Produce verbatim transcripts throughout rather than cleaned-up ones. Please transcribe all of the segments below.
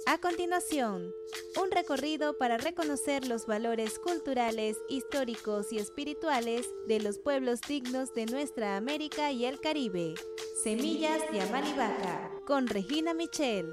A continuación, un recorrido para reconocer los valores culturales, históricos y espirituales de los pueblos dignos de nuestra América y el Caribe. Semillas de Amalibaca, con Regina Michel.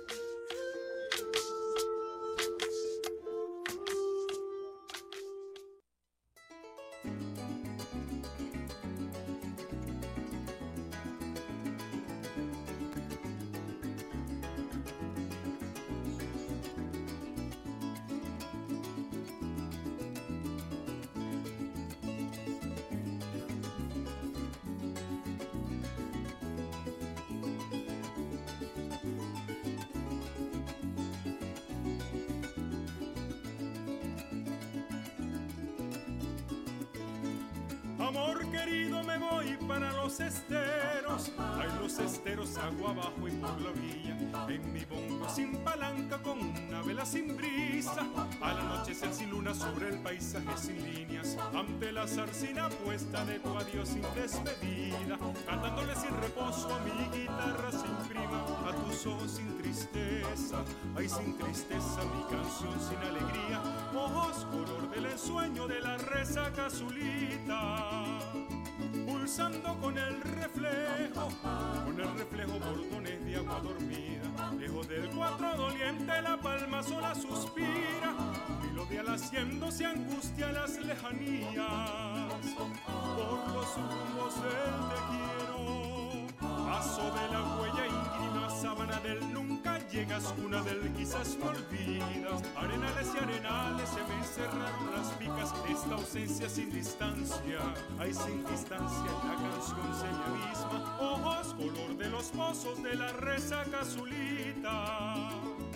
Amor querido, me voy para los esteros. Hay los esteros agua abajo y por la orilla. En mi bongo sin palanca con una vela sin brisa. Al anochecer sin luna sobre el paisaje sin líneas. Ante la zarcina puesta de tu adiós sin despedida. Cantándole sin reposo a mi guitarra sin prima. A tus ojos sin tristeza. Ay, sin tristeza mi canción sin alegría. Ojos color del ensueño de la resaca azulita. Pulsando con el reflejo, con el reflejo bordones de agua dormida. Lejos del cuatro doliente la palma sola suspira. Melodia haciéndose angustia las lejanías. Por los rumbos del te quiero. Paso de la huella íngrima, sábana del nunca llegas, cuna del quizás me olvidas. Arenales y arenales se me encerraron las picas. Esta ausencia sin distancia, hay sin distancia la canción se me abisma. Ojos color de los pozos de la resaca azulita.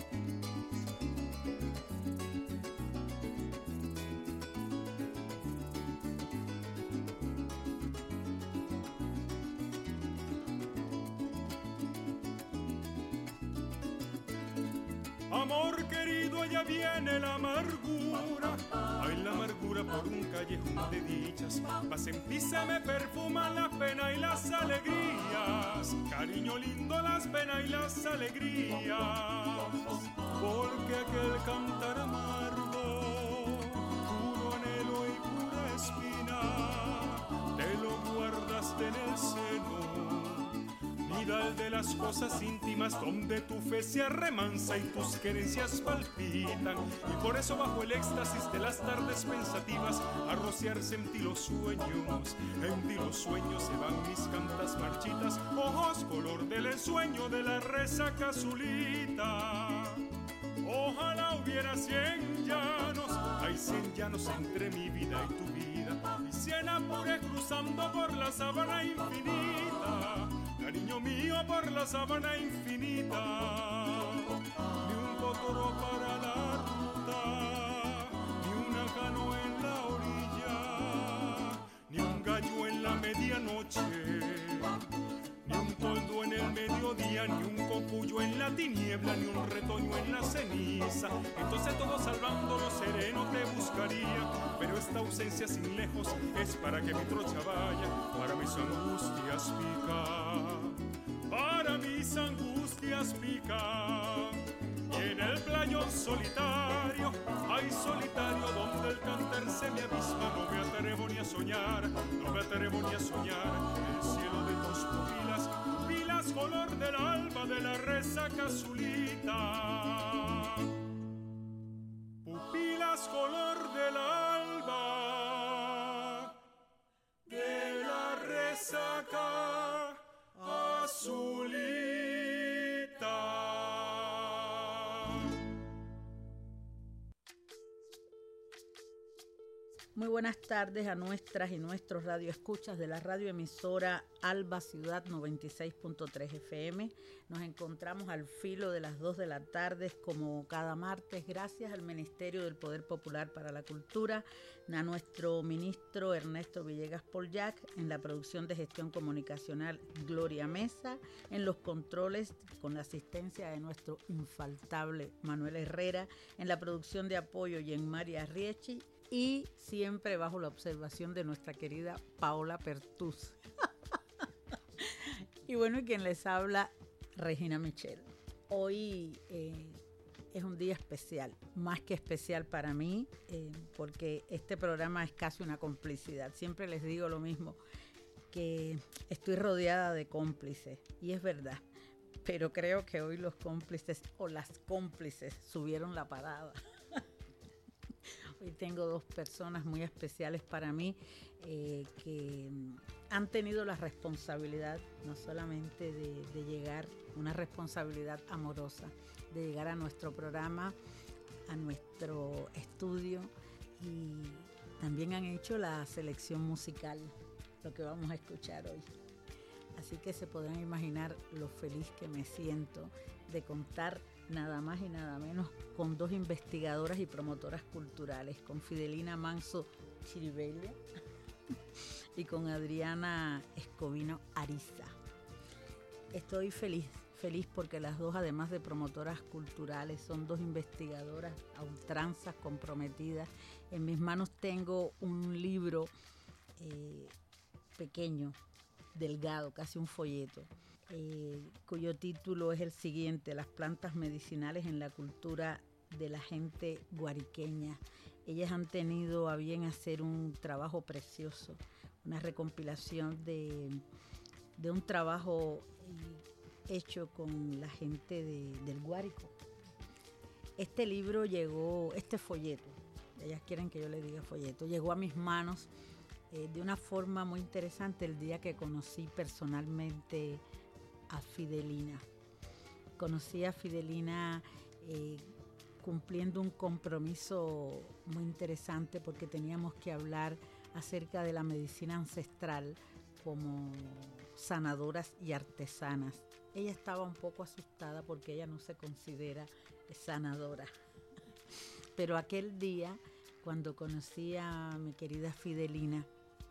Amor querido, allá viene la amargura. Ay, la amargura por un callejón de dichas. Pasen, pisa, me perfuma la pena y las alegrías. Cariño lindo, las penas y las alegrías. Porque aquel cantar amargo, puro anhelo y pura espina, te lo guardaste en el seno. Mira el de las cosas íntimas donde tu fe se arremansa y tus querencias palpitan. Y por eso bajo el éxtasis de las tardes pensativas a rociarse en ti los sueños. En ti los sueños se van mis cantas marchitas. Ojos color del ensueño de la resaca azulita. Ojalá hubiera cien llanos. Hay cien llanos entre mi vida y tu vida. Y cien apures cruzando por la sabana infinita. Cariño mío por la sabana infinita. Ni un potoro para la ruta, ni una canoa en la orilla, ni un gallo en la medianoche, ni un toldo en el mediodía, ni un copullo en la tiniebla, ni un retoño en la ceniza. Entonces todo salvando lo sereno te buscaría, pero esta ausencia sin lejos es para que mi trocha vaya, para mis angustias pica, para mis angustias pica. Y en el playón solitario, hay solitario donde el cantar se me abisma. No me atrevo ni a soñar, no me atrevo ni a soñar el cielo de tus pupilas, pupilas color del alba de la resaca azulita. Pupilas color del alba de la resaca azulita. Muy buenas tardes a nuestras y nuestros radioescuchas de la radioemisora Alba Ciudad noventa y seis punto tres F M. Nos encontramos al filo de las dos de la tarde como cada martes, gracias al Ministerio del Poder Popular para la Cultura, a nuestro ministro Ernesto Villegas Polyac, en la producción de gestión comunicacional Gloria Mesa, en los controles con la asistencia de nuestro infaltable Manuel Herrera, en la producción de apoyo Yenmari Arriechi, y siempre bajo la observación de nuestra querida Paola Pertús. Y bueno, y quien les habla, Regina Michel. Hoy eh, es un día especial, más que especial para mí, eh, porque este programa es casi una complicidad. Siempre les digo lo mismo, que estoy rodeada de cómplices, y es verdad, pero creo que hoy los cómplices o las cómplices subieron la parada. Hoy tengo dos personas muy especiales para mí eh, que han tenido la responsabilidad no solamente de, de llegar, una responsabilidad amorosa, de llegar a nuestro programa, a nuestro estudio, y también han hecho la selección musical, lo que vamos a escuchar hoy. Así que se podrán imaginar lo feliz que me siento de contar nada más y nada menos con dos investigadoras y promotoras culturales, con Fidelina Manso Chiribella y con Adriana Escobino Ariza. Estoy feliz, feliz porque las dos, además de promotoras culturales, son dos investigadoras a ultranzas comprometidas. En mis manos tengo un libro eh, pequeño, delgado, casi un folleto, eh, cuyo título es el siguiente: Las plantas medicinales en la cultura de la gente guariqueña. Ellas han tenido a bien hacer un trabajo precioso, una recompilación de, de un trabajo eh, hecho con la gente de, del Guárico. Este libro llegó, este folleto, ellas quieren que yo le diga folleto, llegó a mis manos eh, de una forma muy interesante el día que conocí personalmente a Fidelina. Conocí a Fidelina eh, cumpliendo un compromiso muy interesante, porque teníamos que hablar acerca de la medicina ancestral como sanadoras y artesanas. Ella estaba un poco asustada porque ella no se considera sanadora. Pero aquel día, cuando conocí a mi querida Fidelina,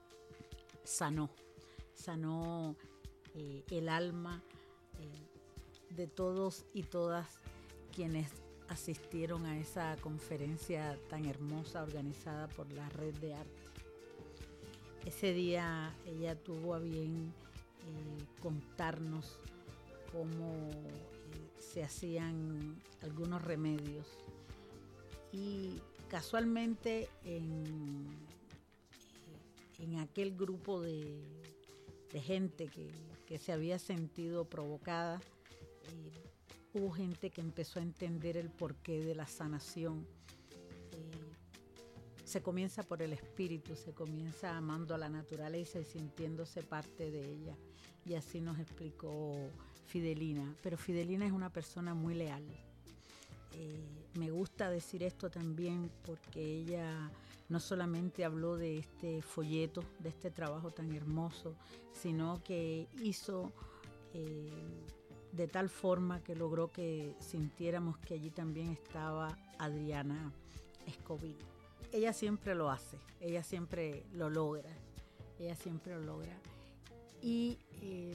sanó, sanó eh, el alma eh, de todos y todas quienes asistieron a esa conferencia tan hermosa organizada por la Red de Arte. Ese día ella tuvo a bien eh, contarnos cómo eh, se hacían algunos remedios, y casualmente en, en aquel grupo de, de gente que, que se había sentido provocada, eh, hubo gente que empezó a entender el porqué de la sanación. Eh, se comienza por el espíritu, se comienza amando a la naturaleza y sintiéndose parte de ella. Y así nos explicó Fidelina. Pero Fidelina es una persona muy leal. Eh, me gusta decir esto también porque ella no solamente habló de este folleto, de este trabajo tan hermoso, sino que hizo eh, de tal forma que logró que sintiéramos que allí también estaba Adriana Escobino. Ella siempre lo hace, ella siempre lo logra, ella siempre lo logra. Y eh,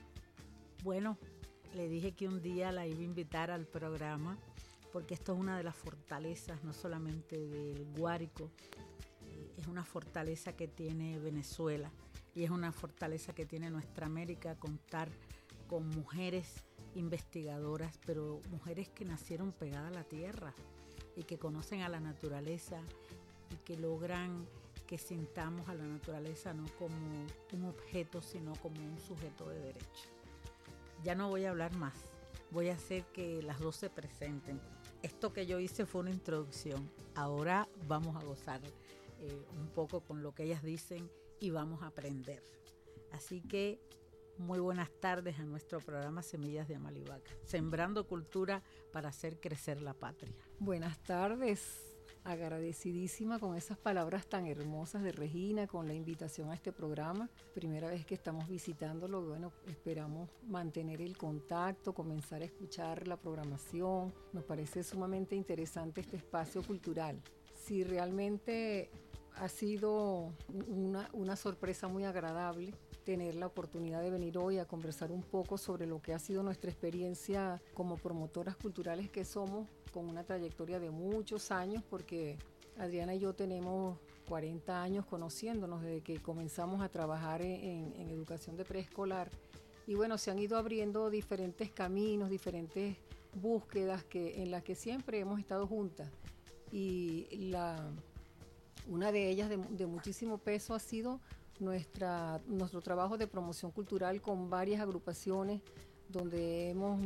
bueno, le dije que un día la iba a invitar al programa, porque esto es una de las fortalezas, no solamente del Guárico, eh, es una fortaleza que tiene Venezuela, y es una fortaleza que tiene nuestra América, contar con mujeres investigadoras, pero mujeres que nacieron pegadas a la tierra y que conocen a la naturaleza y que logran que sintamos a la naturaleza no como un objeto, sino como un sujeto de derecho. Ya no voy a hablar más, voy a hacer que las dos se presenten. Esto que yo hice fue una introducción, ahora vamos a gozar eh, un poco con lo que ellas dicen y vamos a aprender. Así que muy buenas tardes a nuestro programa Semillas de Amalivaca, sembrando cultura para hacer crecer la patria. Buenas tardes. Agradecidísima con esas palabras tan hermosas de Regina, con la invitación a este programa. Primera vez que estamos visitándolo, bueno, esperamos mantener el contacto, comenzar a escuchar la programación. Nos parece sumamente interesante este espacio cultural. Sí, realmente ha sido una, una sorpresa muy agradable tener la oportunidad de venir hoy a conversar un poco sobre lo que ha sido nuestra experiencia como promotoras culturales que somos, con una trayectoria de muchos años, porque Adriana y yo tenemos cuarenta años conociéndonos desde que comenzamos a trabajar en, en educación de preescolar, y bueno, se han ido abriendo diferentes caminos, diferentes búsquedas que, en las que siempre hemos estado juntas. Y la, una de ellas de, de muchísimo peso ha sido nuestra, nuestro trabajo de promoción cultural con varias agrupaciones donde hemos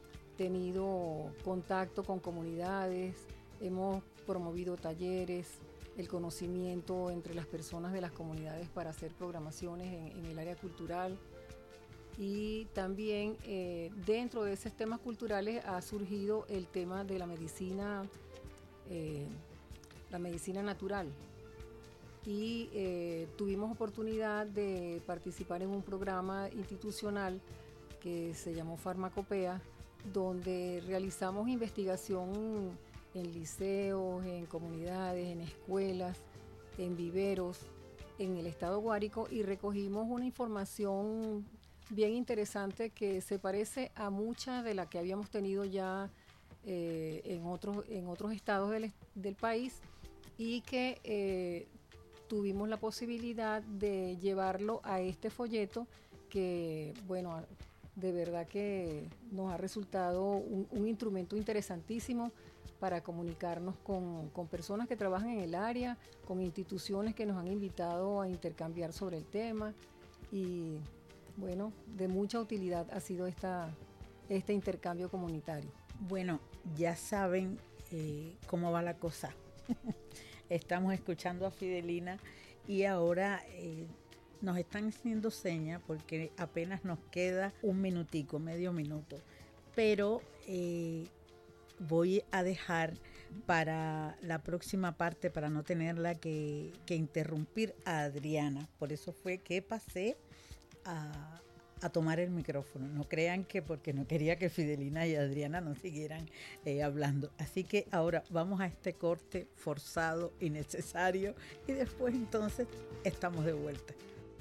tenido contacto con comunidades, hemos promovido talleres, el conocimiento entre las personas de las comunidades para hacer programaciones en, en el área cultural. Y también eh, dentro de esos temas culturales ha surgido el tema de la medicina, eh, la medicina natural. Y eh, tuvimos oportunidad de participar en un programa institucional que se llamó Farmacopea, donde realizamos investigación en liceos, en comunidades, en escuelas, en viveros, en el estado Guárico, y recogimos una información bien interesante que se parece a mucha de la que habíamos tenido ya eh, en otros, en otros estados del, del país, y que eh, tuvimos la posibilidad de llevarlo a este folleto que, bueno, de verdad que nos ha resultado un, un instrumento interesantísimo para comunicarnos con, con personas que trabajan en el área, con instituciones que nos han invitado a intercambiar sobre el tema, y bueno, de mucha utilidad ha sido esta, este intercambio comunitario. Bueno, ya saben eh, cómo va la cosa. Estamos escuchando a Fidelina y ahora eh, nos están haciendo señas porque apenas nos queda un minutico, medio minuto. Pero eh, voy a dejar para la próxima parte, para no tenerla que, que interrumpir a Adriana. Por eso fue que pasé a, a tomar el micrófono. No crean que porque no quería que Fidelina y Adriana no siguieran eh, hablando. Así que ahora vamos a este corte forzado y necesario, y después entonces estamos de vuelta.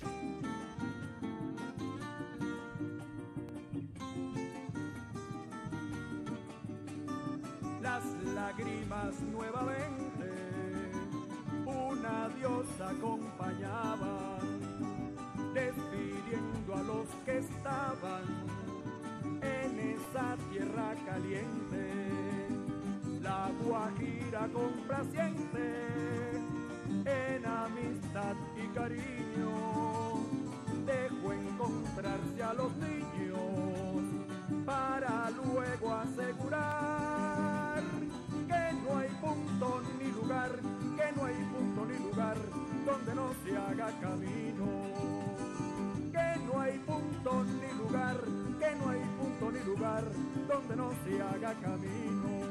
Las lágrimas nuevamente un adiós acompañaban, despidiendo a los que estaban en esa tierra caliente. La Guajira complaciente en amistad y cariño dejó encontrarse a los niños para luego asegurar que no hay punto ni lugar, que no hay punto ni lugar donde no se haga camino, que no hay punto ni lugar, que no hay punto ni lugar donde no se haga camino.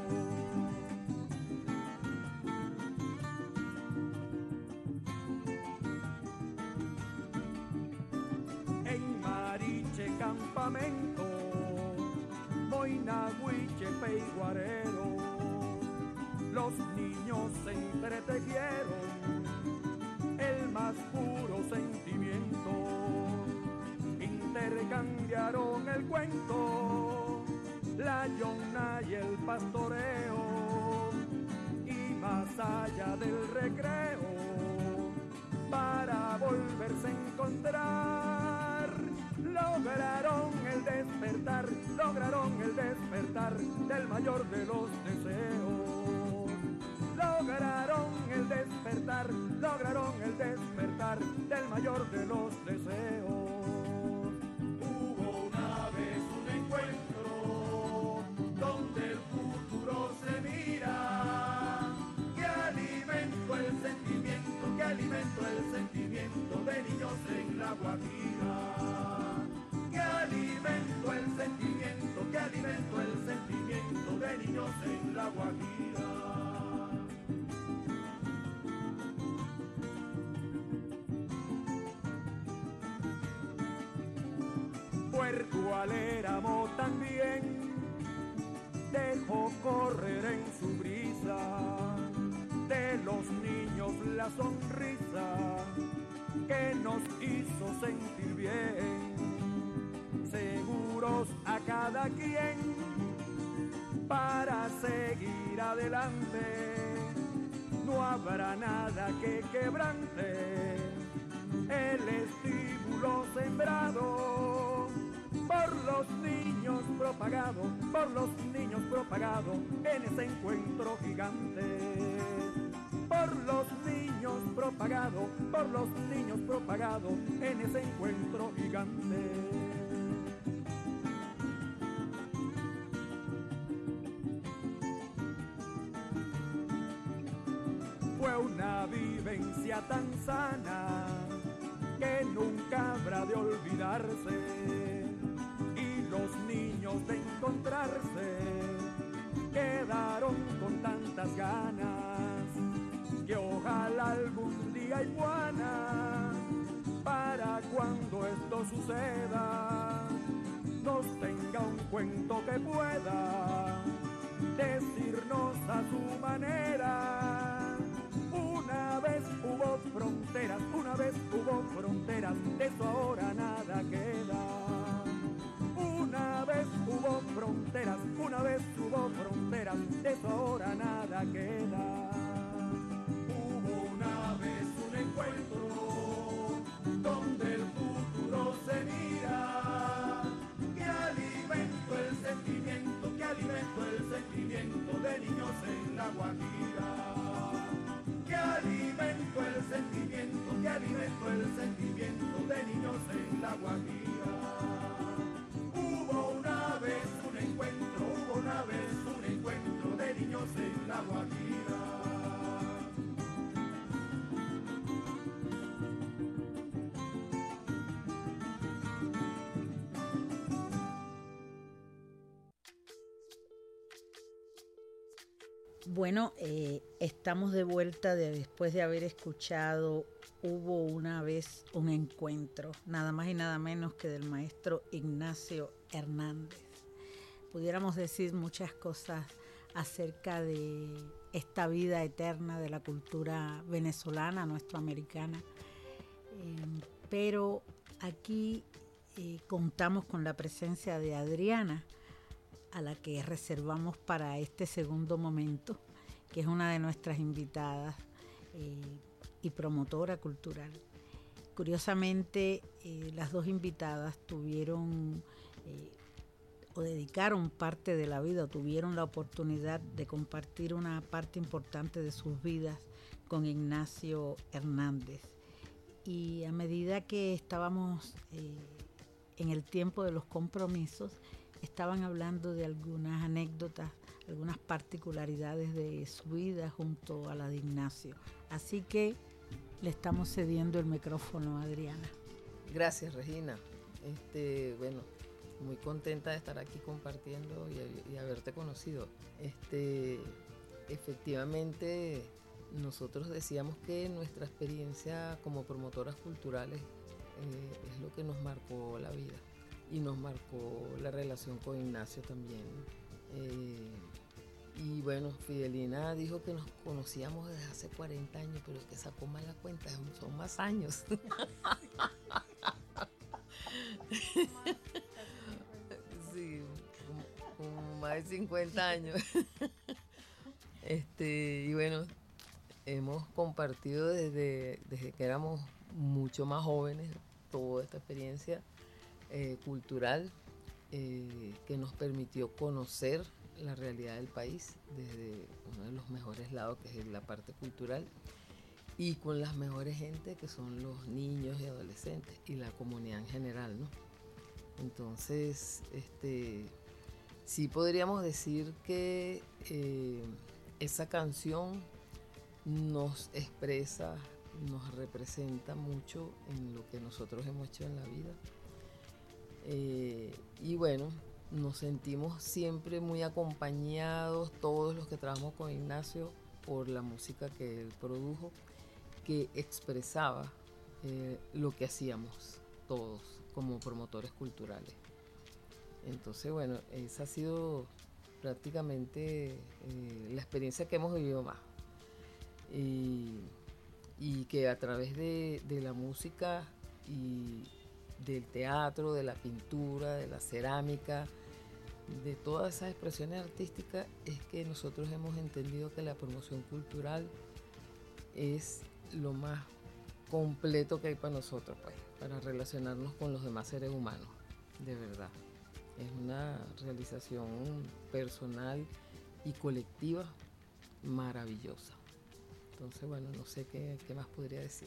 En Mariche campamento, Moina, Huichepe y Guarero, los niños se entretejieron el más puro sentimiento, intercambiaron el cuento, la yona y el pastoreo, y más allá del recreo, para volverse a encontrar, lograron el despertar, lograron el despertar del mayor de los deseos. Lograron el despertar, lograron el despertar del mayor de los deseos. Hubo una vez un encuentro donde el futuro se mira, que alimentó el sentimiento, que alimentó el sentimiento de niños en la Guajira. Que alimentó el sentimiento, que alimentó el sentimiento de niños en la Guajira. Puerto Aléramo también dejó correr en su brisa de los niños la sonrisa que nos hizo sentir bien, seguros a cada quien para seguir adelante. No habrá nada que quebrante el estímulo sembrado por los niños propagado, por los niños propagado en ese encuentro gigante. Por los niños propagado, por los niños propagado en ese encuentro gigante. Fue una vivencia tan sana que nunca habrá de olvidarse, y los niños de encontrarse quedaron con tantas ganas que ojalá algún día iguana, para cuando esto suceda, nos tenga un cuento que pueda decirnos a su manera. Una vez hubo fronteras, una vez hubo fronteras, de eso ahora nada queda. Una vez hubo fronteras, una vez hubo fronteras, de eso ahora nada queda. Hubo una vez un encuentro donde el futuro se mira, que alimentó el sentimiento, que alimentó el sentimiento de niños en La Guajira. Que alimentó el sentimiento, que alimentó el sentimiento de niños en La Guajira. Hubo una vez un encuentro, hubo una vez un encuentro de niños en La Guajira. Bueno, eh, estamos de vuelta de, después de haber escuchado Hubo una vez un encuentro, nada más y nada menos que del maestro Ignacio Hernández. Pudiéramos decir muchas cosas acerca de esta vida eterna de la cultura venezolana, nuestroamericana, eh, pero aquí eh, contamos con la presencia de Adriana, a la que reservamos para este segundo momento, que es una de nuestras invitadas eh, y promotora cultural. Curiosamente, eh, las dos invitadas tuvieron eh, o dedicaron parte de la vida, o tuvieron la oportunidad de compartir una parte importante de sus vidas con Ignacio Hernández. Y a medida que estábamos eh, en el tiempo de los compromisos, estaban hablando de algunas anécdotas, algunas particularidades de su vida junto a la de Ignacio. Así que le estamos cediendo el micrófono a Adriana. Gracias, Regina. Este, bueno, muy contenta de estar aquí compartiendo y, y haberte conocido. Este, efectivamente, nosotros decíamos que nuestra experiencia como promotoras culturales eh, es lo que nos marcó la vida. Y nos marcó la relación con Ignacio también. Eh, y bueno, Fidelina dijo que nos conocíamos desde hace cuarenta años, pero es que sacó mal la cuenta, son más años. Sí, como, como más de cincuenta años. Este, y bueno, hemos compartido desde, desde que éramos mucho más jóvenes toda esta experiencia Eh, cultural eh, que nos permitió conocer la realidad del país desde uno de los mejores lados, que es la parte cultural, y con las mejores gentes que son los niños y adolescentes y la comunidad en general, ¿no? Entonces, este, sí podríamos decir que eh, esa canción nos expresa, nos representa mucho en lo que nosotros hemos hecho en la vida. Eh, y bueno, nos sentimos siempre muy acompañados, todos los que trabajamos con Ignacio, por la música que él produjo, que expresaba eh, lo que hacíamos todos como promotores culturales. Entonces, bueno, esa ha sido prácticamente eh, la experiencia que hemos vivido más. Y, y que a través de, de la música y del teatro, de la pintura, de la cerámica, de todas esas expresiones artísticas, es que nosotros hemos entendido que la promoción cultural es lo más completo que hay para nosotros, pues, para relacionarnos con los demás seres humanos, de verdad. es una realización personal y colectiva maravillosa. Entonces, bueno, no sé qué, qué más podría decir.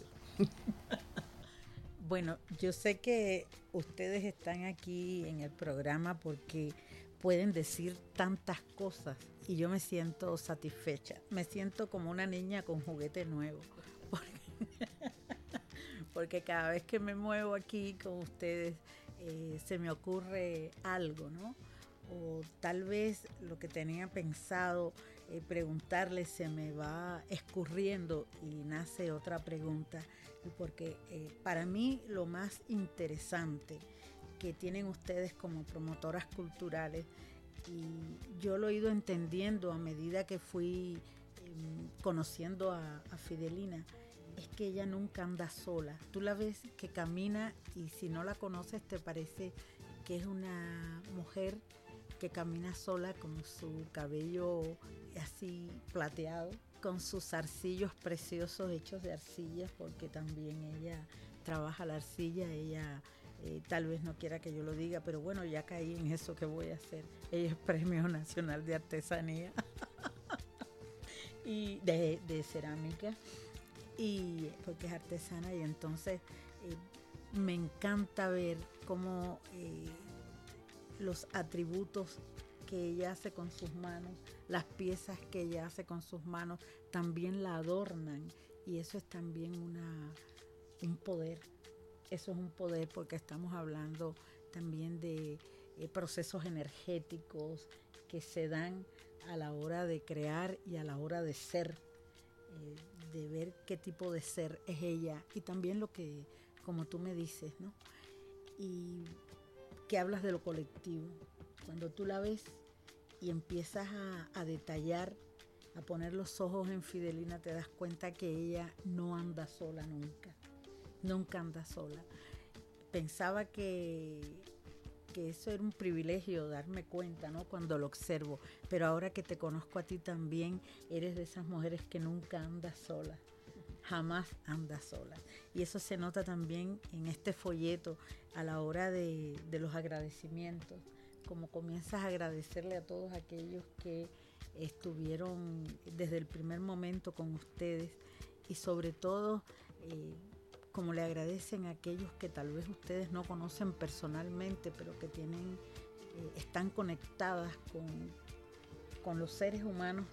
Bueno, yo sé que ustedes están aquí en el programa porque pueden decir tantas cosas y yo me siento satisfecha. Me siento como una niña con juguete nuevo. Porque, porque cada vez que me muevo aquí con ustedes eh, se me ocurre algo, ¿no? O tal vez lo que tenía pensado eh, preguntarles se me va escurriendo y nace otra pregunta, porque eh, para mí lo más interesante que tienen ustedes como promotoras culturales, y yo lo he ido entendiendo a medida que fui eh, conociendo a, a Fidelina, es que ella nunca anda sola. Tú la ves que camina y si no la conoces te parece que es una mujer que camina sola con su cabello así plateado, con sus zarcillos preciosos hechos de arcilla, porque también ella trabaja la arcilla. Ella eh, tal vez no quiera que yo lo diga, pero bueno, ya caí en eso que voy a hacer. Ella es Premio Nacional de Artesanía y de, de cerámica, y porque es artesana, y entonces eh, me encanta ver cómo eh, los atributos que ella hace con sus manos, las piezas que ella hace con sus manos, también la adornan, y eso es también una, un poder. Eso es un poder porque estamos hablando también de eh, procesos energéticos que se dan a la hora de crear y a la hora de ser, eh, de ver qué tipo de ser es ella, y también lo que, como tú me dices, ¿no? Y que hablas de lo colectivo. Cuando tú la ves y empiezas a, a detallar, a poner los ojos en Fidelina, te das cuenta que ella no anda sola nunca, nunca anda sola. Pensaba que, que eso era un privilegio, darme cuenta, ¿no? Cuando lo observo, pero ahora que te conozco a ti también, eres de esas mujeres que nunca andas sola, jamás andas sola. Y eso se nota también en este folleto a la hora de, de los agradecimientos, como comienzas a agradecerle a todos aquellos que estuvieron desde el primer momento con ustedes, y sobre todo eh, como le agradecen a aquellos que tal vez ustedes no conocen personalmente, pero que tienen, eh, están conectadas con, con los seres humanos,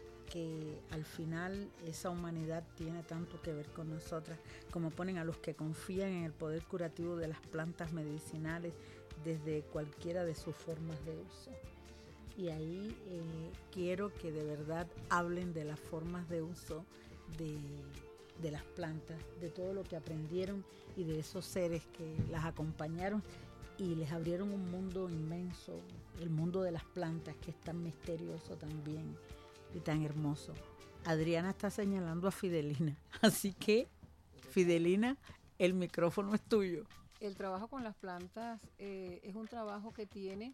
que al final esa humanidad tiene tanto que ver con nosotras, como ponen a los que confían en el poder curativo de las plantas medicinales desde cualquiera de sus formas de uso. Y ahí eh, quiero que de verdad hablen de las formas de uso de, de las plantas, de todo lo que aprendieron y de esos seres que las acompañaron y les abrieron un mundo inmenso, el mundo de las plantas, que es tan misterioso también y tan hermoso. Adriana está señalando a Fidelina, así que Fidelina, el micrófono es tuyo. El trabajo con las plantas eh, es un trabajo que tiene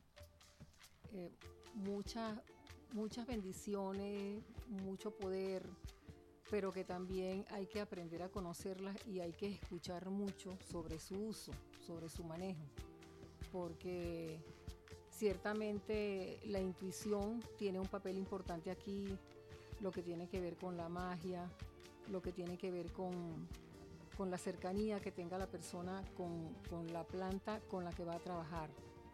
eh, muchas, muchas bendiciones, mucho poder, pero que también hay que aprender a conocerlas y hay que escuchar mucho sobre su uso, sobre su manejo, porque ciertamente la intuición tiene un papel importante aquí, lo que tiene que ver con la magia, lo que tiene que ver con, con la cercanía que tenga la persona con, con la planta con la que va a trabajar.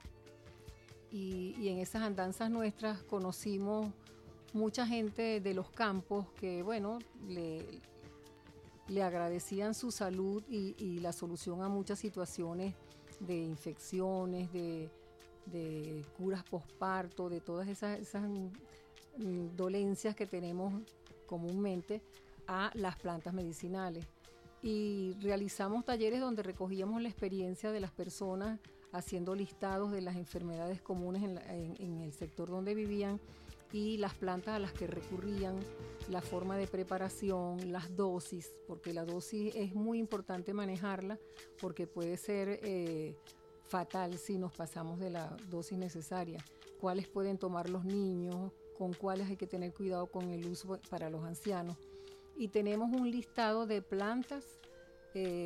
Y, y en esas andanzas nuestras conocimos mucha gente de los campos que, bueno, le, le agradecían su salud y, y la solución a muchas situaciones de infecciones, de, de curas posparto, de todas esas, esas mm, dolencias que tenemos comúnmente, a las plantas medicinales. Y realizamos talleres donde recogíamos la experiencia de las personas haciendo listados de las enfermedades comunes en, la, en, en el sector donde vivían y las plantas a las que recurrían, la forma de preparación, las dosis, porque la dosis es muy importante manejarla porque puede ser eh, fatal si nos pasamos de la dosis necesaria. Cuáles pueden tomar los niños, con cuáles hay que tener cuidado con el uso para los ancianos. Y tenemos un listado de plantas eh,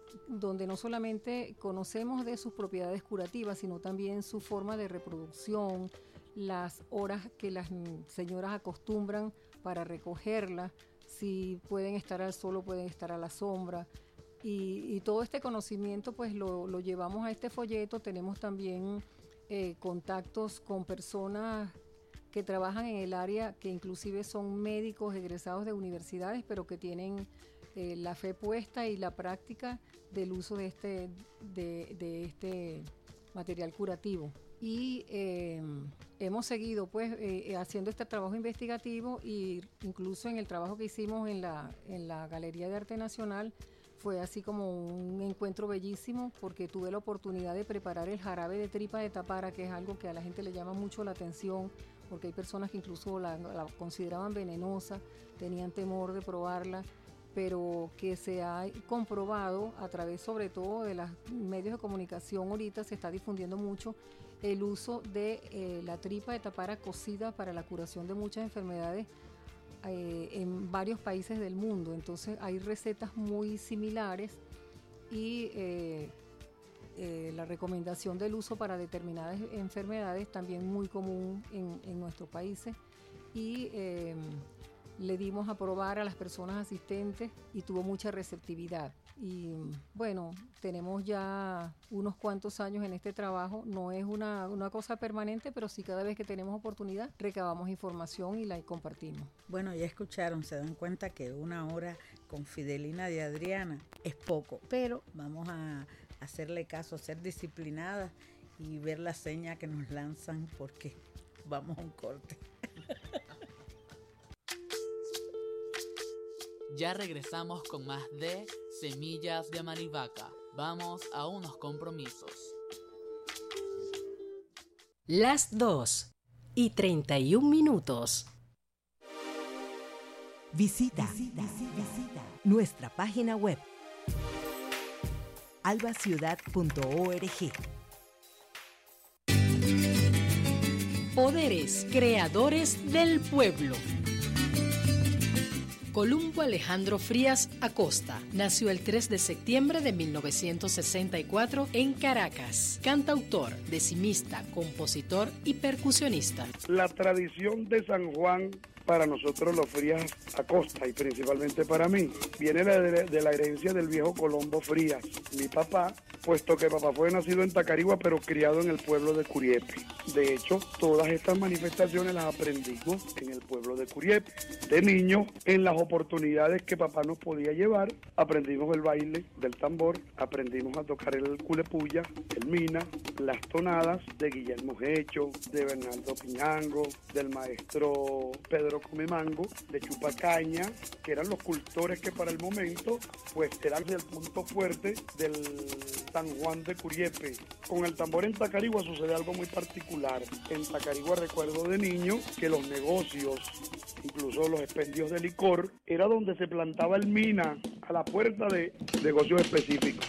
donde no solamente conocemos de sus propiedades curativas, sino también su forma de reproducción, las horas que las señoras acostumbran para recogerla, si pueden estar al sol o pueden estar a la sombra. Y, y todo este conocimiento pues lo, lo llevamos a este folleto. Tenemos también eh, contactos con personas que trabajan en el área, que inclusive son médicos egresados de universidades, pero que tienen eh, la fe puesta y la práctica del uso de este, de, de este material curativo. Y eh, hemos seguido pues eh, haciendo este trabajo investigativo, y incluso en el trabajo que hicimos en la, en la Galería de Arte Nacional fue así como un encuentro bellísimo, porque tuve la oportunidad de preparar el jarabe de tripa de tapara, que es algo que a la gente le llama mucho la atención, porque hay personas que incluso la, la consideraban venenosa, tenían temor de probarla, pero que se ha comprobado a través sobre todo de los medios de comunicación. Ahorita se está difundiendo mucho el uso de eh, la tripa de tapara cocida para la curación de muchas enfermedades eh, en varios países del mundo. Entonces hay recetas muy similares, y eh, eh, la recomendación del uso para determinadas enfermedades también muy común en, en nuestros países. Y eh, le dimos a probar a las personas asistentes y tuvo mucha receptividad. Y bueno, tenemos ya unos cuantos años en este trabajo. No es una, una cosa permanente, pero sí cada vez que tenemos oportunidad recabamos información y la compartimos. Bueno, ya escucharon, se dan cuenta que una hora con Fidelina de Adriana es poco, pero vamos a hacerle caso, ser disciplinadas y ver la seña que nos lanzan, porque vamos a un corte. Ya regresamos con más de Semillas de Marivaca. Vamos a unos compromisos. Las dos y treinta y un minutos. Visita, visita, visita nuestra página web alba ciudad punto org. Poderes creadores del pueblo. Columbo Alejandro Frías Acosta nació el tres de septiembre de mil novecientos sesenta y cuatro en Caracas. Cantautor, decimista, compositor y percusionista. La tradición de San Juan, para nosotros los Frías Acosta, y principalmente para mí, viene de, de la herencia del viejo Colombo Frías, mi papá, puesto que papá fue nacido en Tacarigua pero criado en el pueblo de Curiepe. De hecho, todas estas manifestaciones las aprendimos en el pueblo de Curiepe. De niño, en las oportunidades que papá nos podía llevar, aprendimos el baile del tambor, aprendimos a tocar el culepuya, el mina, las tonadas de Guillermo Hecho, de Bernardo Piñango, del maestro Pedro Comemango, de Chupacaña, que eran los cultores que para el momento pues eran el punto fuerte del San Juan de Curiepe. Con el tambor en Tacarigua sucede algo muy particular. En Tacarigua recuerdo de niño que los negocios, incluso los expendios de licor, era donde se plantaba el mina a la puerta de negocios específicos.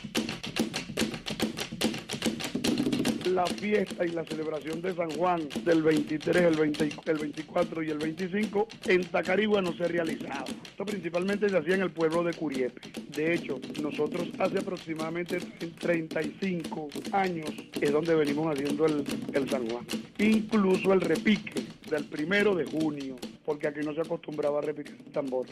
La fiesta y la celebración de San Juan del veintitrés, el, veinte, el veinticuatro y el veinticinco en Tacarigua no se realizaba. Esto principalmente se hacía en el pueblo de Curiepe. De hecho, nosotros hace aproximadamente treinta y cinco años es donde venimos haciendo el, el San Juan. Incluso el repique del primero de junio, porque aquí no se acostumbraba a repicar el tambor.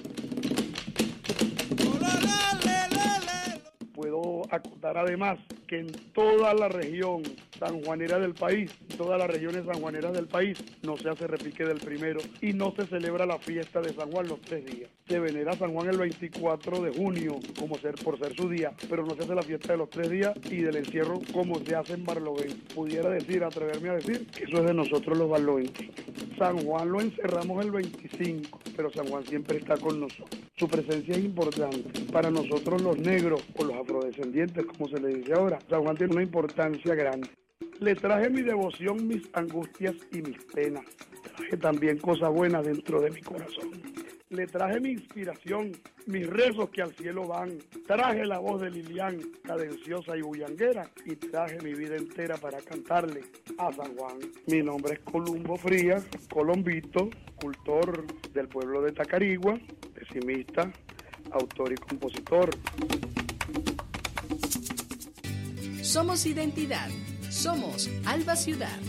Puedo acotar además que en toda la región sanjuanera del país, todas las regiones sanjuaneras del país, no se hace repique del primero y no se celebra la fiesta de San Juan los tres días. Se venera San Juan el veinticuatro de junio como ser, por ser su día, pero no se hace la fiesta de los tres días y del encierro como se hace en Barlovento. Pudiera decir, atreverme a decir, que eso es de nosotros los barloventinos. San Juan lo encerramos el veinticinco, pero San Juan siempre está con nosotros. Su presencia es importante. Para nosotros los negros o los afrodescendientes, como se le dice ahora, San Juan tiene una importancia grande. Le traje mi devoción, mis angustias y mis penas. Traje también cosas buenas dentro de mi corazón. Le traje mi inspiración, mis rezos que al cielo van. Traje la voz de Lilian, cadenciosa y bullanguera, y traje mi vida entera para cantarle a San Juan. Mi nombre es Columbo Frías, Colombito, cultor del pueblo de Tacarigua, decimista, autor y compositor. Somos identidad. Somos Alba Ciudad.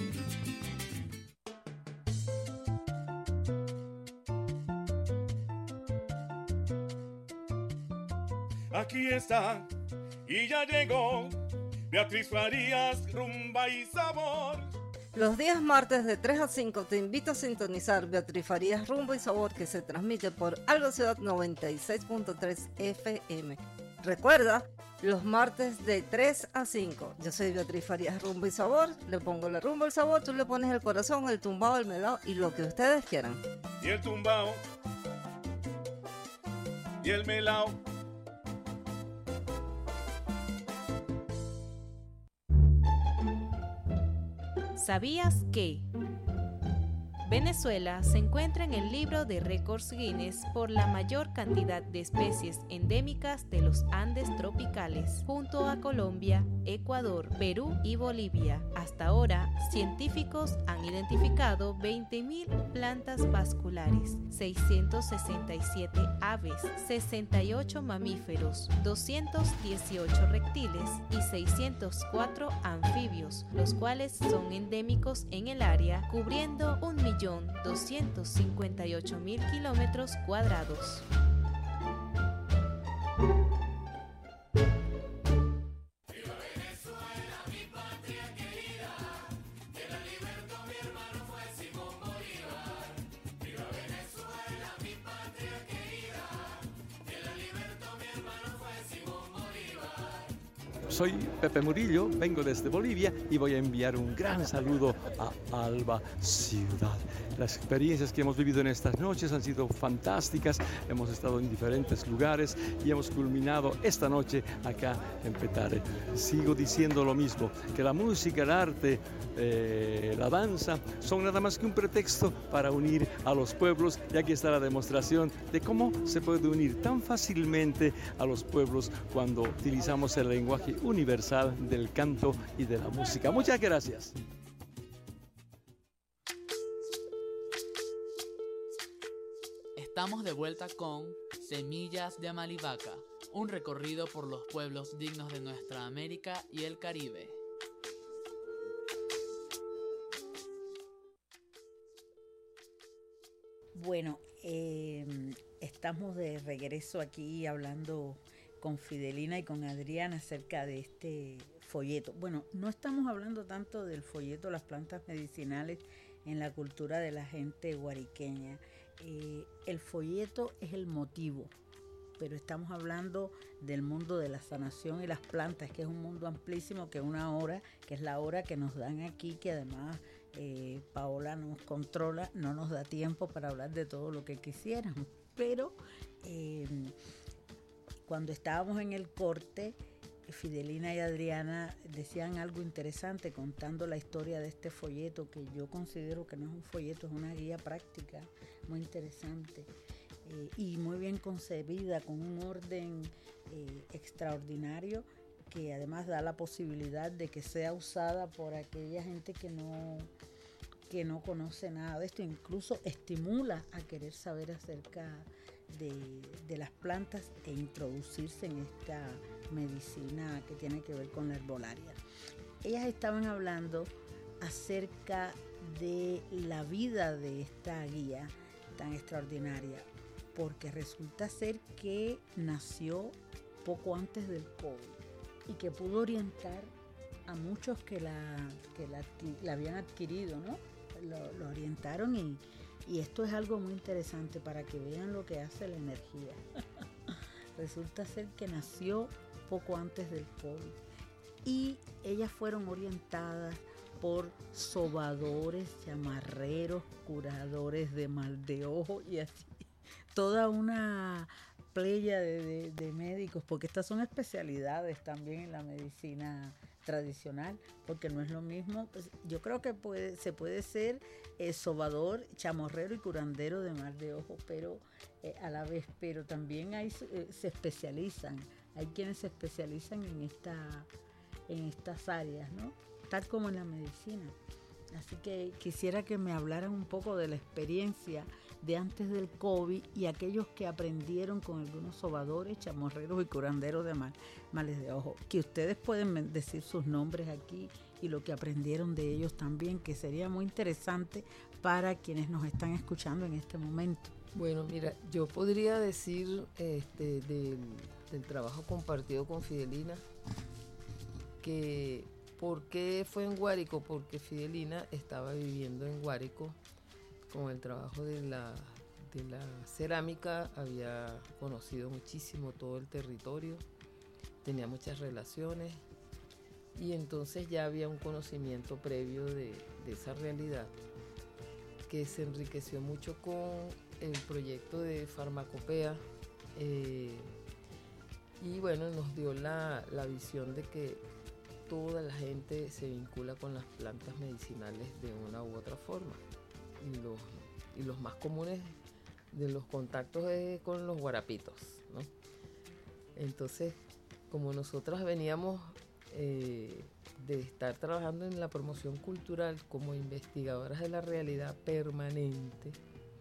Aquí está, y ya llegó, Beatriz Farías, rumba y sabor. Los días martes de tres a cinco te invito a sintonizar Beatriz Farías, rumba y sabor, que se transmite por Alba Ciudad noventa y seis punto tres F M. Recuerda, los martes de tres a cinco. Yo soy Beatriz Farías, rumba y sabor. Le pongo la rumba al sabor, tú le pones el corazón, el tumbao, el melao y lo que ustedes quieran. Y el tumbao, y el melao. ¿Sabías que Venezuela se encuentra en el libro de récords Guinness por la mayor cantidad de especies endémicas de los Andes tropicales, junto a Colombia, Ecuador, Perú y Bolivia? Hasta ahora, científicos han identificado veinte mil plantas vasculares, seiscientos sesenta y siete aves, sesenta y ocho mamíferos, doscientos dieciocho reptiles y seiscientos cuatro anfibios, los cuales son endémicos en el área, cubriendo un millón doscientos cincuenta y ocho mil kilómetros cuadrados. Soy Pepe Murillo, vengo desde Bolivia y voy a enviar un gran saludo a Alba Ciudad. Las experiencias que hemos vivido en estas noches han sido fantásticas, hemos estado en diferentes lugares y hemos culminado esta noche acá en Petare. Sigo diciendo lo mismo, que la música, el arte, eh, la danza son nada más que un pretexto para unir a los pueblos, y aquí está la demostración de cómo se puede unir tan fácilmente a los pueblos cuando utilizamos el lenguaje universal del canto y de la música. Muchas gracias. Estamos de vuelta con Semillas de Amalivaca, un recorrido por los pueblos dignos de nuestra América y el Caribe. Bueno, eh, estamos de regreso aquí hablando con Fidelina y con Adriana acerca de este folleto. Bueno, no estamos hablando tanto del folleto, las plantas medicinales en la cultura de la gente guariqueña. Eh, el folleto es el motivo, pero estamos hablando del mundo de la sanación y las plantas, que es un mundo amplísimo, que es una hora, que es la hora que nos dan aquí, que además eh, Paola nos controla, no nos da tiempo para hablar de todo lo que quisiéramos, pero eh, cuando estábamos en el corte, Fidelina y Adriana decían algo interesante contando la historia de este folleto, que yo considero que no es un folleto, es una guía práctica muy interesante eh, y muy bien concebida, con un orden eh, extraordinario, que además da la posibilidad de que sea usada por aquella gente que no, que no conoce nada de esto, incluso estimula a querer saber acerca de, de las plantas e introducirse en esta medicina que tiene que ver con la herbolaria. Ellas estaban hablando acerca de la vida de esta guía tan extraordinaria, porque resulta ser que nació poco antes del COVID y que pudo orientar a muchos que la, que la, la habían adquirido, ¿no? Lo, lo orientaron y, y esto es algo muy interesante para que vean lo que hace la energía. Resulta ser que nació poco antes del COVID y ellas fueron orientadas por sobadores, chamarreros, curadores de mal de ojo y así, toda una playa de, de, de médicos, porque estas son especialidades también en la medicina tradicional, porque no es lo mismo, pues, yo creo que puede, se puede ser eh, sobador, chamorrero y curandero de mal de ojo, pero eh, a la vez, pero también hay, eh, se especializan, hay quienes se especializan en esta, en estas áreas, ¿no? Tal como en la medicina. Así que quisiera que me hablaran un poco de la experiencia de antes del COVID y aquellos que aprendieron con algunos sobadores, chamorreros y curanderos de mal, males de ojo, que ustedes pueden decir sus nombres aquí y lo que aprendieron de ellos también, que sería muy interesante para quienes nos están escuchando en este momento. Bueno, mira, yo podría decir este, del, del trabajo compartido con Fidelina, que ¿por qué fue en Guárico? Porque Fidelina estaba viviendo en Guárico con el trabajo de la, de la cerámica, había conocido muchísimo todo el territorio, tenía muchas relaciones y entonces ya había un conocimiento previo de, de esa realidad que se enriqueció mucho con el proyecto de Farmacopea eh, y bueno, nos dio la, la visión de que toda la gente se vincula con las plantas medicinales de una u otra forma. Y los, y los más comunes de los contactos es con los guarapitos, ¿no? Entonces, como nosotras veníamos eh, de estar trabajando en la promoción cultural como investigadoras de la realidad permanente,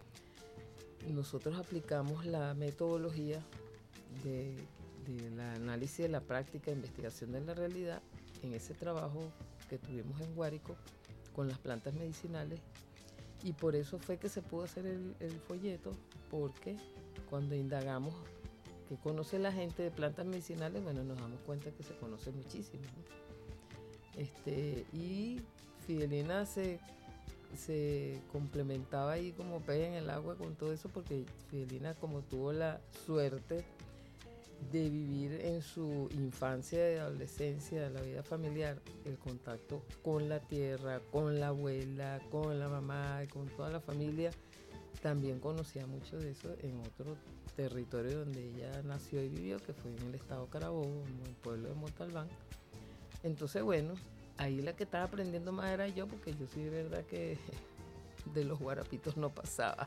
nosotros aplicamos la metodología de, del análisis de la práctica e investigación de la realidad en ese trabajo que tuvimos en Guárico con las plantas medicinales. Y por eso fue que se pudo hacer el, el folleto, porque cuando indagamos qué conoce la gente de plantas medicinales, bueno, nos damos cuenta que se conoce muchísimo, ¿no? Este, y Fidelina se, se complementaba ahí como pez en el agua con todo eso, porque Fidelina, como tuvo la suerte de vivir en su infancia y adolescencia, la vida familiar, el contacto con la tierra, con la abuela, con la mamá, con toda la familia, también conocía mucho de eso en otro territorio donde ella nació y vivió, que fue en el estado Carabobo, en el pueblo de Montalbán. Entonces, bueno, ahí la que estaba aprendiendo más era yo, porque yo sí de verdad que de los guarapitos no pasaba.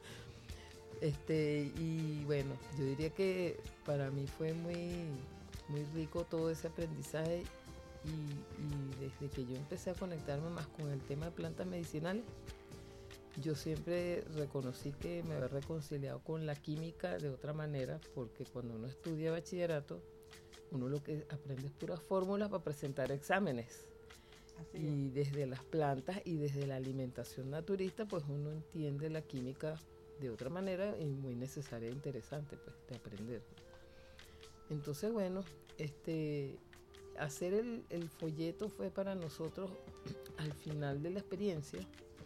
Este, y bueno, yo diría que para mí fue muy, muy rico todo ese aprendizaje y, y desde que yo empecé a conectarme más con el tema de plantas medicinales, yo siempre reconocí que me había reconciliado con la química de otra manera, porque cuando uno estudia bachillerato, uno lo que aprende es puras fórmulas para presentar exámenes. Así y es. Desde las plantas y desde la alimentación naturista, pues uno entiende la química de otra manera y muy necesaria e interesante, pues, de aprender. Entonces, bueno, este, hacer el, el folleto fue para nosotros al final de la experiencia,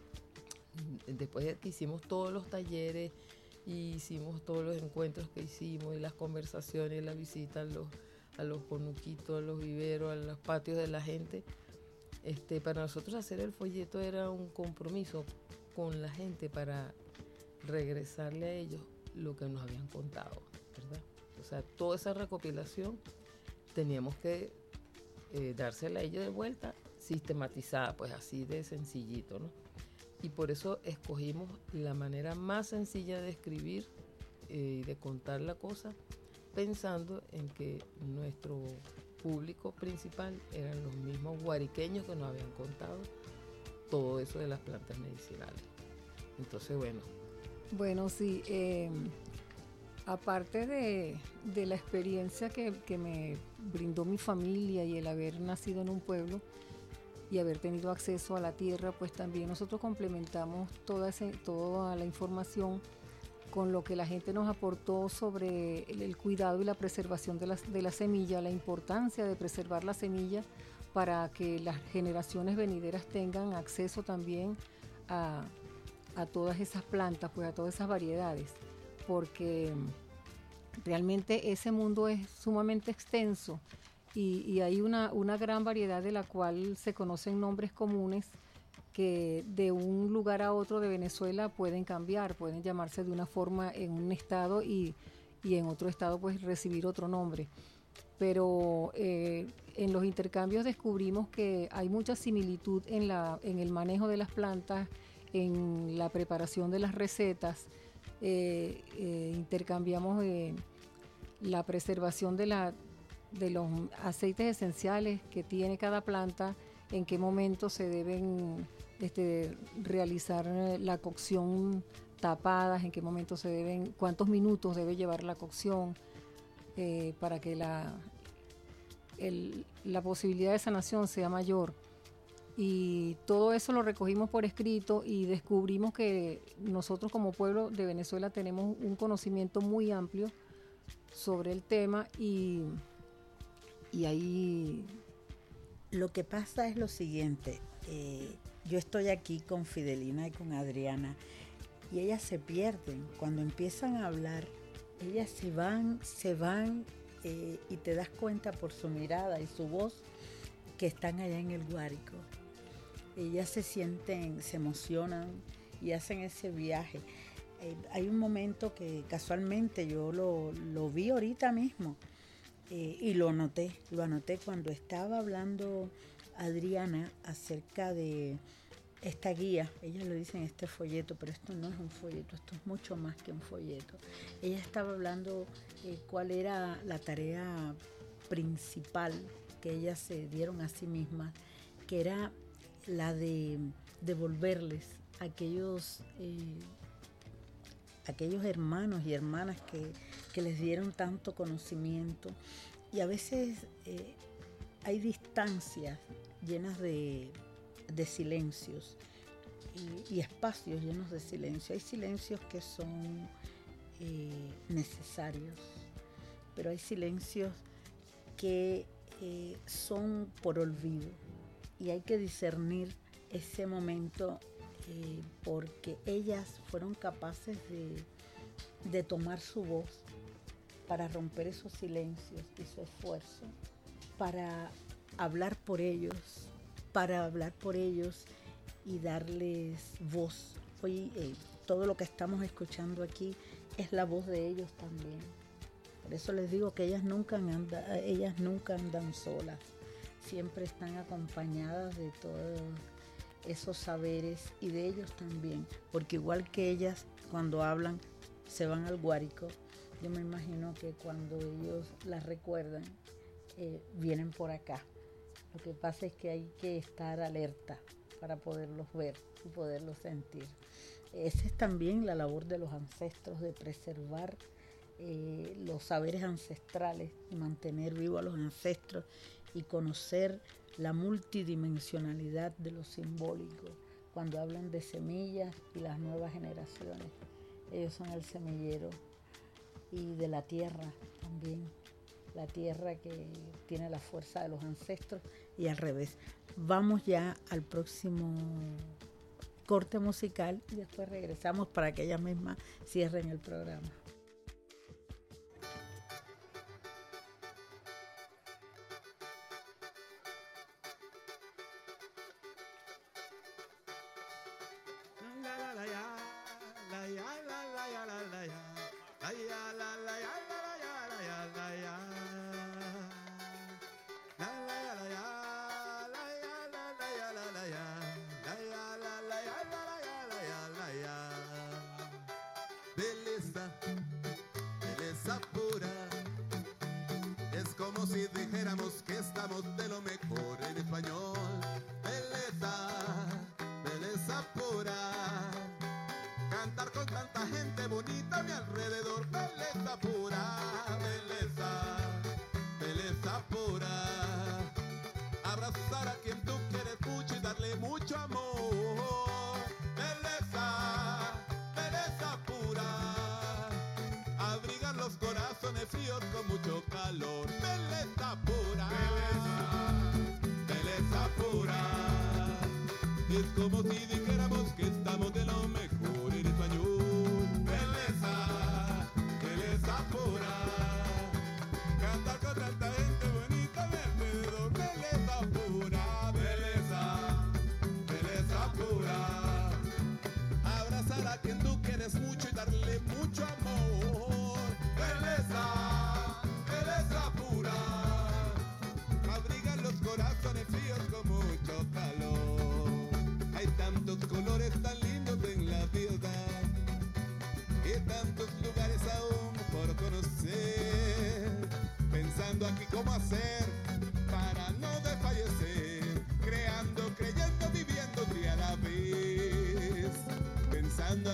después de que hicimos todos los talleres y hicimos todos los encuentros que hicimos y las conversaciones, la visita a los, a los conuquitos, a los viveros, a los patios de la gente, este, para nosotros hacer el folleto era un compromiso con la gente para regresarle a ellos lo que nos habían contado, ¿verdad? O sea, toda esa recopilación teníamos que eh, dársela a ellos de vuelta, sistematizada, pues así de sencillito, ¿no? Y por eso escogimos la manera más sencilla de escribir eh, y de contar la cosa, pensando en que nuestro público principal eran los mismos guariqueños que nos habían contado todo eso de las plantas medicinales. Entonces, bueno, Bueno, sí, eh, aparte de, de la experiencia que, que me brindó mi familia y el haber nacido en un pueblo y haber tenido acceso a la tierra, pues también nosotros complementamos toda, ese, toda la información con lo que la gente nos aportó sobre el, el cuidado y la preservación de la, de la semilla, la importancia de preservar la semilla para que las generaciones venideras tengan acceso también a a todas esas plantas, pues a todas esas variedades, porque realmente ese mundo es sumamente extenso y, y hay una, una gran variedad de la cual se conocen nombres comunes que de un lugar a otro de Venezuela pueden cambiar, pueden llamarse de una forma en un estado y, y en otro estado pues recibir otro nombre. Pero eh, en los intercambios descubrimos que hay mucha similitud en, la, en el manejo de las plantas, en la preparación de las recetas, eh, eh, intercambiamos eh, la preservación de, la, de los aceites esenciales que tiene cada planta, en qué momento se deben este, realizar la cocción tapadas, en qué momento se deben, cuántos minutos debe llevar la cocción eh, para que la, el, la posibilidad de sanación sea mayor. Y todo eso lo recogimos por escrito y descubrimos que nosotros como pueblo de Venezuela tenemos un conocimiento muy amplio sobre el tema y, y ahí... Lo que pasa es lo siguiente, eh, yo estoy aquí con Fidelina y con Adriana y ellas se pierden, cuando empiezan a hablar, ellas se van, se van eh, y te das cuenta por su mirada y su voz que están allá en el Guárico. Ellas se sienten, se emocionan y hacen ese viaje. Eh, hay un momento que casualmente yo lo, lo vi ahorita mismo. Eh, y lo anoté, lo anoté cuando estaba hablando Adriana acerca de esta guía. Ellas lo dicen este folleto, pero esto no es un folleto, esto es mucho más que un folleto. Ella estaba hablando eh, cuál era la tarea principal que ellas se dieron a sí mismas, que era la de devolverles a aquellos, eh, aquellos hermanos y hermanas que que les dieron tanto conocimiento, y a veces eh, hay distancias llenas de, de silencios y, y espacios llenos de silencio. Hay silencios que son eh, necesarios, pero hay silencios que eh, son por olvido y hay que discernir ese momento eh, porque ellas fueron capaces de, de tomar su voz para romper esos silencios y su esfuerzo, para hablar por ellos, para hablar por ellos y darles voz. Hoy eh, todo lo que estamos escuchando aquí es la voz de ellos también. Por eso les digo que ellas nunca andan, ellas nunca andan solas, siempre están acompañadas de todos esos saberes y de ellos también, porque igual que ellas cuando hablan se van al Guárico. Yo me imagino que cuando ellos las recuerdan, eh, vienen por acá. Lo que pasa es que hay que estar alerta para poderlos ver y poderlos sentir. Esa es también la labor de los ancestros, de preservar eh, los saberes ancestrales y mantener vivos a los ancestros y conocer la multidimensionalidad de lo simbólico. Cuando hablan de semillas y las nuevas generaciones, ellos son el semillero. Y de la tierra también, la tierra que tiene la fuerza de los ancestros y al revés. Vamos ya al próximo corte musical y después regresamos para que ellas mismas cierren el programa. Aquí cómo hacer para no desfallecer, creando, creyendo, viviendo día a la vez, pensando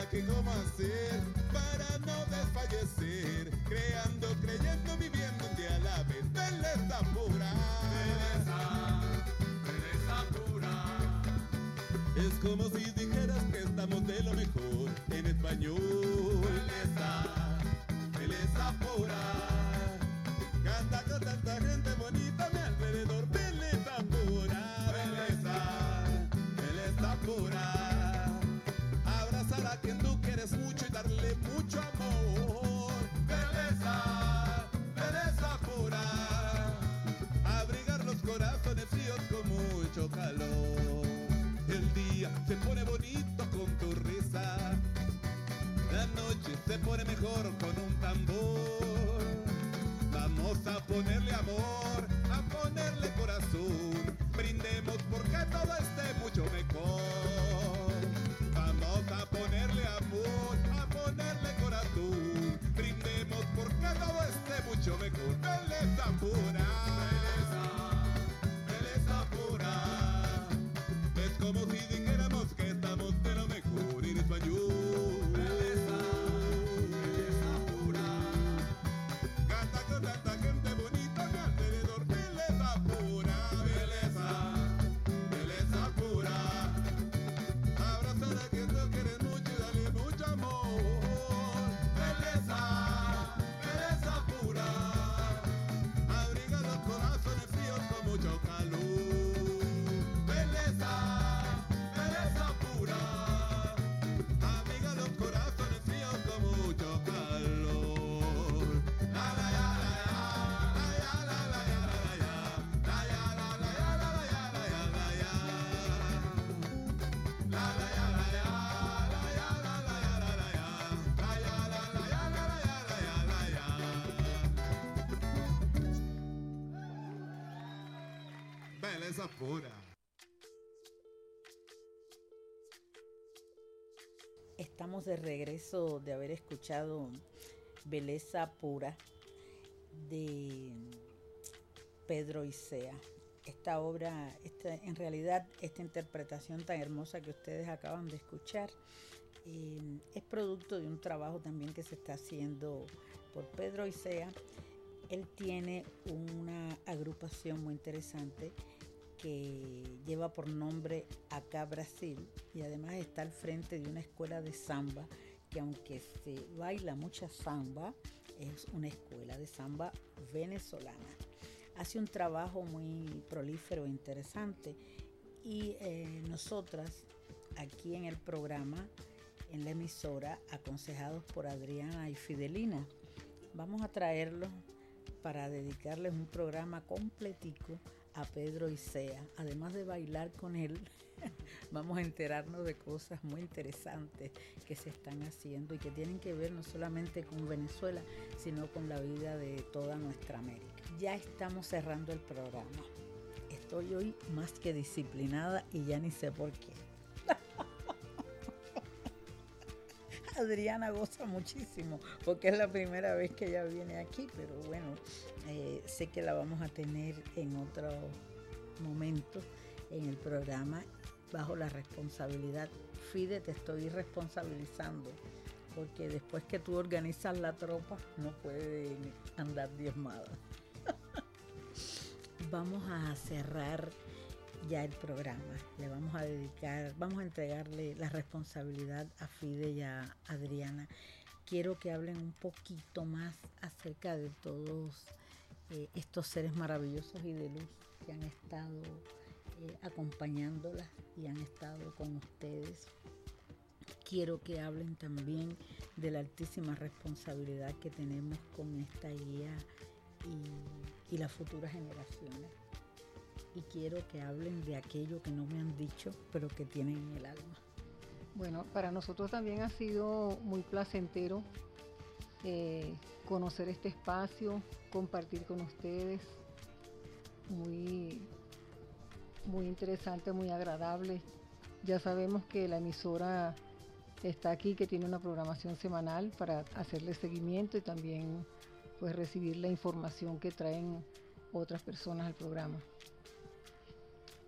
aquí cómo hacer para no desfallecer, creando, creyendo, viviendo un día a la vez. Belleza pura, belleza, belleza pura. Es como si dijeras que estamos de lo mejor en español. Belleza, belleza pura. Canta con tanta gente bonita a mi alrededor. Belleza pura, belleza, belleza pura. Abrazar a quien tú quieres mucho y darle mucho amor. Belleza, belleza pura. Abrigar los corazones fríos con mucho calor. El día se pone bonito con tu risa. La noche se pone mejor con un tambor. Vamos a ponerle amor, a ponerle corazón. Brindemos porque todo esté mucho mejor. Vamos a ponerle amor, a ponerle corazón. Brindemos porque todo esté mucho mejor. Belleza pura, belleza, belleza pura. Es como si dijéramos que estamos de lo mejor en español. Belleza, belleza pura. Canta con tanta gente bonita a mi alrededor. Belleza pura, belleza, belleza pura. Abrazar a quien tú quieres mucho y darle mucho amor. Belleza, belleza pura. Abriga los corazones fríos con mucho calor. Belleza, belleza pura. Abriga los corazones fríos con mucho calor. La la ya la ya, la ya la la ya la ya, la ya la la ya la la ya la ya la ya. La la ya la ya, la ya la la ya la la ya, la ya la la ya la la ya la ya la ya. Belleza pura. Estamos de regreso de haber escuchado Belleza Pura de Pedro Isea. Esta obra, esta, en realidad, esta interpretación tan hermosa que ustedes acaban de escuchar, eh, es producto de un trabajo también que se está haciendo por Pedro Isea. Él tiene una agrupación muy interesante que lleva por nombre Acá Brasil, y además está al frente de una escuela de samba que, aunque se baila mucha samba, es una escuela de samba venezolana. Hace un trabajo muy prolífero e interesante, y eh, nosotras aquí en el programa, en la emisora, aconsejados por Adriana y Fidelina, vamos a traerlos para dedicarles un programa completico a Pedro Isea. Además de bailar con él, vamos a enterarnos de cosas muy interesantes que se están haciendo y que tienen que ver no solamente con Venezuela, sino con la vida de toda nuestra América. Ya estamos cerrando el programa. Estoy hoy más que disciplinada y ya ni sé por qué. Adriana goza muchísimo porque es la primera vez que ella viene aquí, pero bueno, eh, sé que la vamos a tener en otro momento en el programa bajo la responsabilidad. Fide, te estoy responsabilizando porque después que tú organizas la tropa no puede andar diezmada. Vamos a cerrar ya el programa. Le vamos a dedicar, vamos a entregarle la responsabilidad a Fide y a Adriana. Quiero que hablen un poquito más acerca de todos eh, estos seres maravillosos y de luz que han estado eh, acompañándolas y han estado con ustedes. Quiero que hablen también de la altísima responsabilidad que tenemos con esta guía y, y las futuras generaciones. Y quiero que hablen de aquello que no me han dicho, pero que tienen en el alma. Bueno, para nosotros también ha sido muy placentero eh, conocer este espacio, compartir con ustedes. Muy, muy interesante, muy agradable. Ya sabemos que la emisora está aquí, que tiene una programación semanal para hacerle seguimiento y también pues recibir la información que traen otras personas al programa.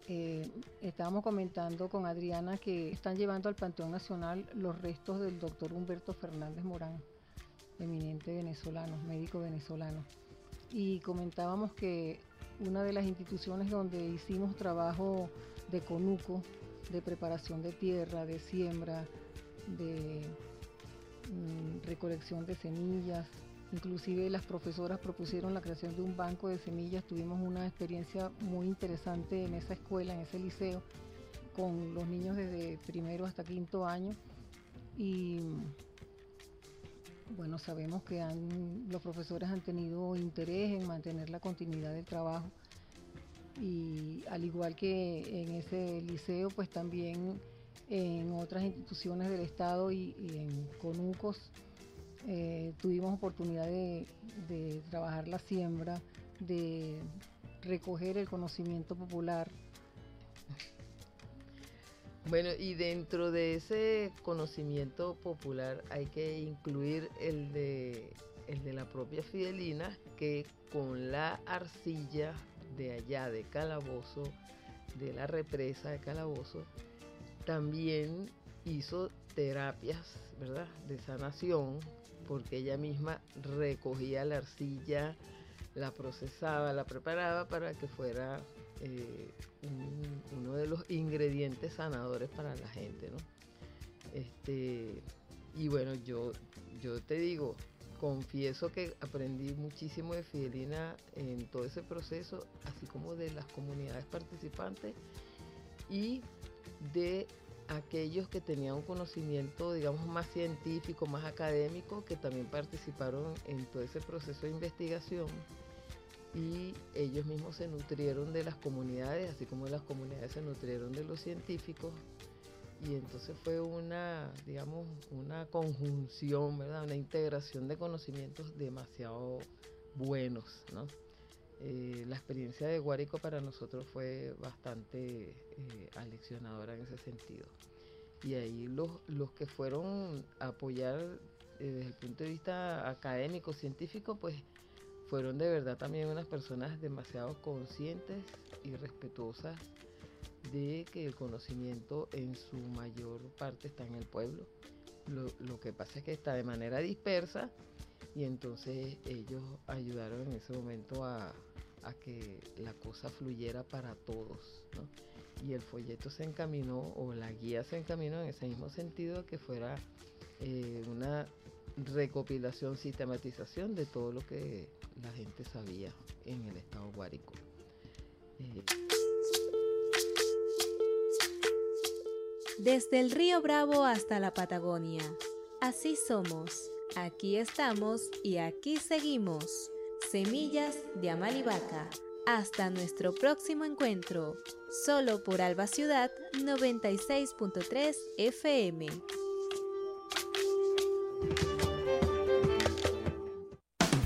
eh, estábamos comentando con Adriana que están llevando al Panteón Nacional los restos del doctor Humberto Fernández Morán, eminente venezolano, médico venezolano. Y comentábamos que una de las instituciones donde hicimos trabajo de conuco, de preparación de tierra, de siembra, de mm, recolección de semillas, inclusive las profesoras propusieron la creación de un banco de semillas. Tuvimos una experiencia muy interesante en esa escuela, en ese liceo, con los niños desde primero hasta quinto año. Y bueno, sabemos que han, los profesores han tenido interés en mantener la continuidad del trabajo. Y al igual que en ese liceo, pues también en otras instituciones del Estado y, y en conucos, Eh, tuvimos oportunidad de, de trabajar la siembra, de recoger el conocimiento popular. Bueno, y dentro de ese conocimiento popular hay que incluir el de, el de la propia Fidelina, que con la arcilla de allá de Calabozo, de la represa de Calabozo, también hizo terapias, ¿verdad?, de sanación, porque ella misma recogía la arcilla, la procesaba, la preparaba para que fuera eh, un, uno de los ingredientes sanadores para la gente, ¿no? Este, y bueno, yo, yo te digo, confieso que aprendí muchísimo de Fidelina en todo ese proceso, así como de las comunidades participantes y de aquellos que tenían un conocimiento, digamos, más científico, más académico, que también participaron en todo ese proceso de investigación, y ellos mismos se nutrieron de las comunidades, así como las comunidades se nutrieron de los científicos, y entonces fue una, digamos, una conjunción, ¿verdad?, una integración de conocimientos demasiado buenos, ¿no? Eh, la experiencia de Guárico para nosotros fue bastante eh, aleccionadora en ese sentido. Y ahí los, los que fueron a apoyar eh, desde el punto de vista académico, científico, pues fueron de verdad también unas personas demasiado conscientes y respetuosas de que el conocimiento en su mayor parte está en el pueblo. Lo, lo que pasa es que está de manera dispersa, y entonces ellos ayudaron en ese momento a, a que la cosa fluyera para todos, ¿no? Y el folleto se encaminó, o la guía se encaminó en ese mismo sentido, que fuera eh, una recopilación, sistematización de todo lo que la gente sabía en el estado Guárico. Eh, Desde el Río Bravo hasta la Patagonia, así somos, aquí estamos y aquí seguimos. Semillas de Amalivaca. Hasta nuestro próximo encuentro, solo por Alba Ciudad noventa y seis punto tres F M.